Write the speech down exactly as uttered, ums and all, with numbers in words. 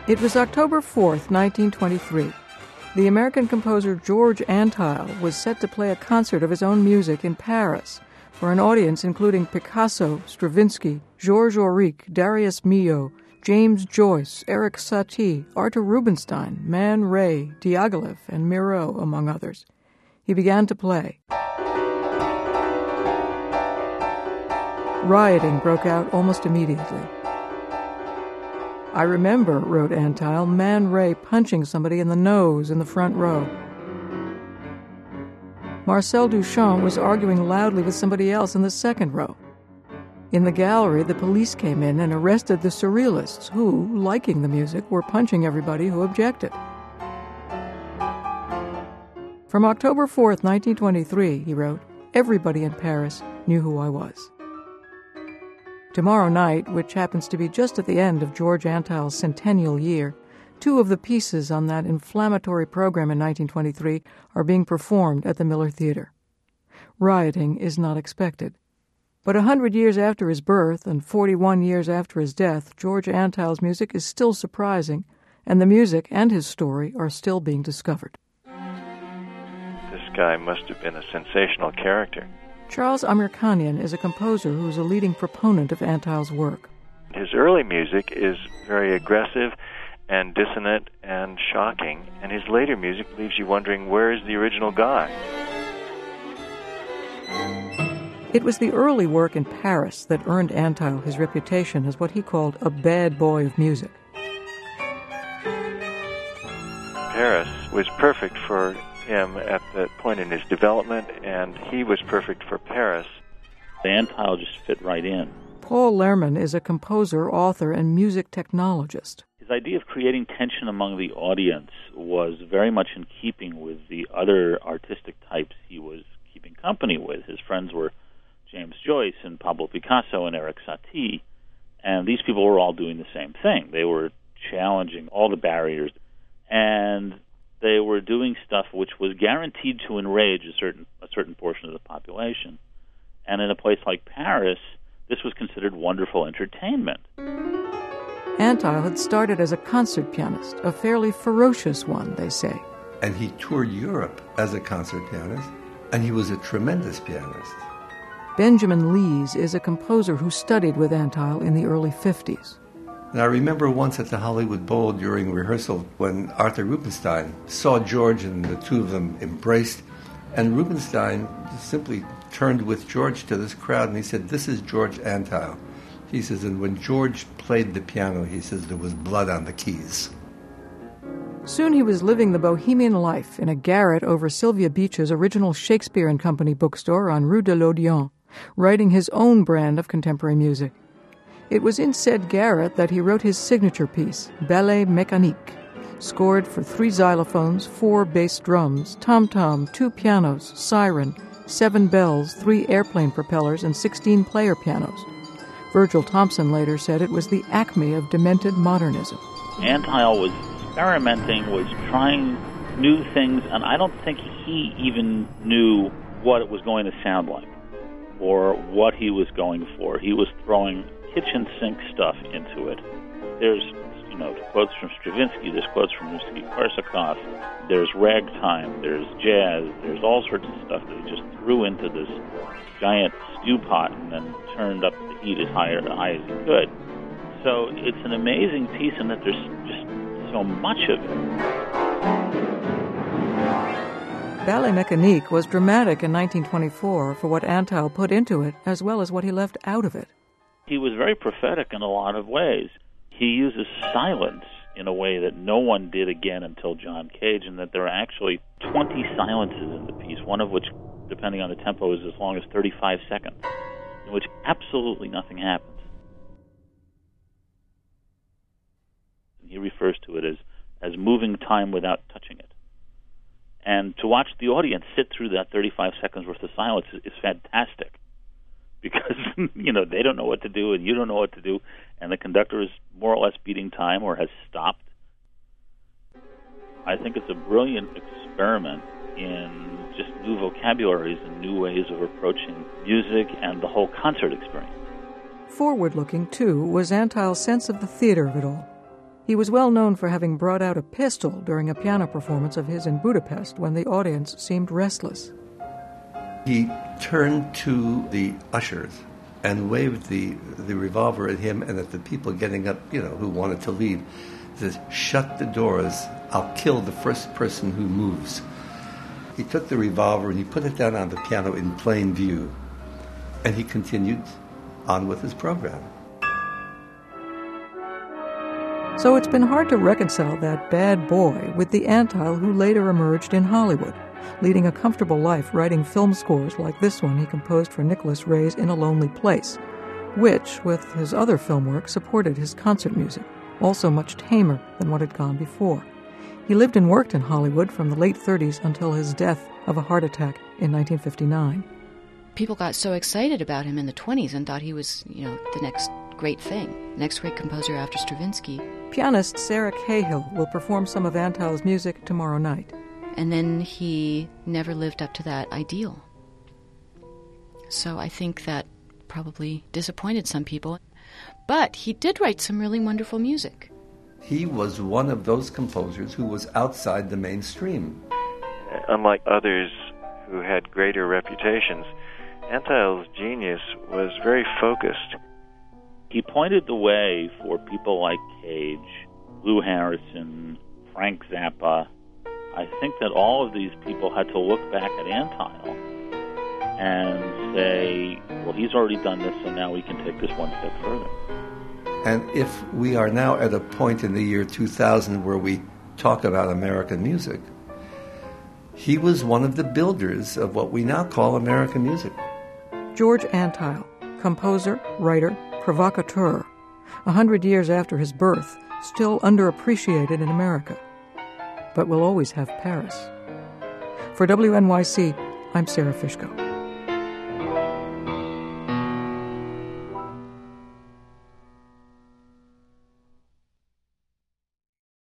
It was October fourth, nineteen twenty-three. The American composer George Antheil was set to play a concert of his own music in Paris for an audience including Picasso, Stravinsky, Georges Auric, Darius Milhaud, James Joyce, Erik Satie, Arthur Rubinstein, Man Ray, Diaghilev, and Miro, among others. He began to play. Rioting broke out almost immediately. I remember, wrote Antheil, Man Ray punching somebody in the nose in the front row. Marcel Duchamp was arguing loudly with somebody else in the second row. In the gallery, the police came in and arrested the surrealists who, liking the music, were punching everybody who objected. From October fourth, nineteen twenty-three, he wrote, everybody in Paris knew who I was. Tomorrow night, which happens to be just at the end of George Antheil's centennial year, two of the pieces on that inflammatory program in nineteen twenty-three are being performed at the Miller Theatre. Rioting is not expected. But a hundred years after his birth and forty-one years after his death, George Antheil's music is still surprising, and the music and his story are still being discovered. This guy must have been a sensational character. Charles Amirkhanian is a composer who is a leading proponent of Antheil's work. His early music is very aggressive and dissonant and shocking, and his later music leaves you wondering, where is the original guy? It was the early work in Paris that earned Antheil his reputation as what he called a bad boy of music. Paris was perfect for him at that point in his development, and he was perfect for Paris. Antheil just fit right in. Paul Lerman is a composer, author, and music technologist. His idea of creating tension among the audience was very much in keeping with the other artistic types he was keeping company with. His friends were James Joyce and Pablo Picasso and Erik Satie, and these people were all doing the same thing. They were challenging all the barriers, and they were doing stuff which was guaranteed to enrage a certain a certain portion of the population. And in a place like Paris, this was considered wonderful entertainment. Antheil had started as a concert pianist, a fairly ferocious one, they say. And he toured Europe as a concert pianist, and he was a tremendous pianist. Benjamin Lees is a composer who studied with Antheil in the early fifties. And I remember once at the Hollywood Bowl during rehearsal when Arthur Rubinstein saw George and the two of them embraced, and Rubinstein simply turned with George to this crowd and he said, "This is George Antheil." He says, and when George played the piano, he says there was blood on the keys. Soon he was living the bohemian life in a garret over Sylvia Beach's original Shakespeare and Company bookstore on Rue de l'Odéon, writing his own brand of contemporary music. It was in said garret that he wrote his signature piece, Ballet Mécanique, scored for three xylophones, four bass drums, tom-tom, two pianos, siren, seven bells, three airplane propellers, and sixteen player pianos. Virgil Thompson later said it was the acme of demented modernism. Antheil was experimenting, was trying new things, and I don't think he even knew what it was going to sound like or what he was going for. He was throwing kitchen sink stuff into it. There's, you know, quotes from Stravinsky, there's quotes from Rimsky-Korsakov, there's ragtime, there's jazz, there's all sorts of stuff that he just threw into this giant stew pot and then turned up the heat as high, as high as he could. So it's an amazing piece in that there's just so much of it. Ballet Mécanique was dramatic in nineteen twenty-four for what Antheil put into it as well as what he left out of it. He was very prophetic in a lot of ways. He uses silence in a way that no one did again until John Cage, and that there are actually twenty silences in the piece, one of which, depending on the tempo, is as long as thirty-five seconds, in which absolutely nothing happens. He refers to it as, as moving time without touching it. And to watch the audience sit through that thirty-five seconds worth of silence is, is fantastic. Because, you know, they don't know what to do and you don't know what to do, and the conductor is more or less beating time or has stopped. I think it's a brilliant experiment in just new vocabularies and new ways of approaching music and the whole concert experience. Forward-looking, too, was Antheil's sense of the theater of it all. He was well known for having brought out a pistol during a piano performance of his in Budapest when the audience seemed restless. He turned to the ushers and waved the, the revolver at him and at the people getting up, you know, who wanted to leave. He says, "Shut the doors. I'll kill the first person who moves." He took the revolver and he put it down on the piano in plain view. And he continued on with his program. So it's been hard to reconcile that bad boy with the Antheil who later emerged in Hollywood, leading a comfortable life writing film scores like this one he composed for Nicholas Ray's In a Lonely Place, which, with his other film work, supported his concert music, also much tamer than what had gone before. He lived and worked in Hollywood from the late thirties until his death of a heart attack in nineteen fifty-nine. People got so excited about him in the twenties and thought he was, you know, the next great thing, next great composer after Stravinsky. Pianist Sarah Cahill will perform some of Antheil's music tomorrow night. And then he never lived up to that ideal. So I think that probably disappointed some people. But he did write some really wonderful music. He was one of those composers who was outside the mainstream. Unlike others who had greater reputations, Antheil's genius was very focused. He pointed the way for people like Cage, Lou Harrison, Frank Zappa. I think that all of these people had to look back at Antheil and say, well, he's already done this, so now we can take this one step further. And if we are now at a point in the year two thousand where we talk about American music, he was one of the builders of what we now call American music. George Antheil, composer, writer, provocateur, a hundred years after his birth, still underappreciated in America, but will always have Paris. For W N Y C, I'm Sarah Fishko.